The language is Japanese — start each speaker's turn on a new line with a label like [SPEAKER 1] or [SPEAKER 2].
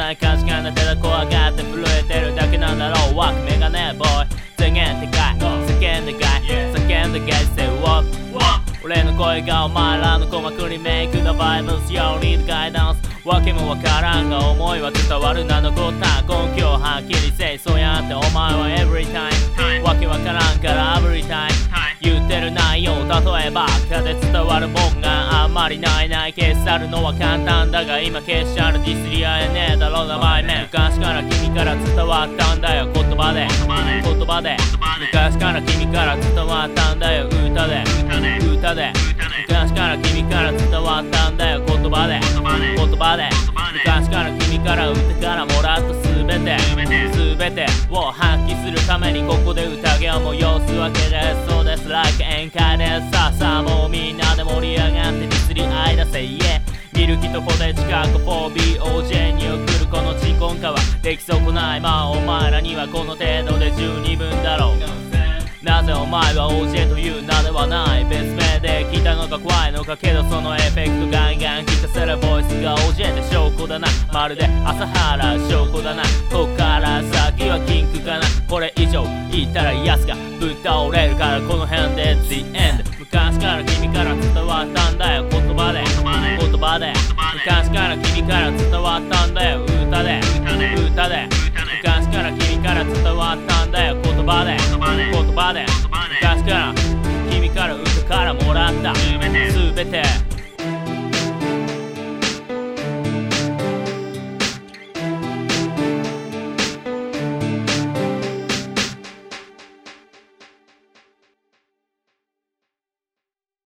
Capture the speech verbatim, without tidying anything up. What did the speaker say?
[SPEAKER 1] ない確かな手だ怖がって震えてるだけなんだろう。ワークメガネボーイ宣言でかい叫んでかい叫んでかい Say what 俺の声がお前らの鼓膜にメイク The vibes You need guidance わけもわからんが思いは伝わるな残った根拠をはっきりせいそうやってお前は every time わけわからんから every time 言ってる内容例えばかで伝わるもんがあんまりないない消し去るのは簡単だが今消し去るディスり合えねえだろうな前面昔から君から伝わったんだよ言葉で言葉で昔から君から伝わったんだよ歌で歌で昔から君から伝わったんだよ言葉で言葉で昔から君から歌からもらった全て全てを発揮するためにここで宴を催すわけですそうです Like 宴会ですさあさあもうみんなで盛り上がってディスり合いだせいえ見る人ポテチかこ フォービーオージェー に送るこの鎮魂歌はできそうこないまあお前らにはこの程度で十二分だろうなぜお前は オージェー という名ではない別名で聞いたのか怖いのかけどそのエフェクトガンガン聞かせるボイスが オージェー って証拠だなまるで朝原証拠だなこっから先はキンクかなこれ以上言ったらヤスがぶっ倒れるからこの辺で The End 昔から君から伝わったんだよ言葉で言葉で昔から君から伝わったんだよ歌で歌で昔から君から伝わったんだよ言葉で言葉で昔から君から歌からもらった全て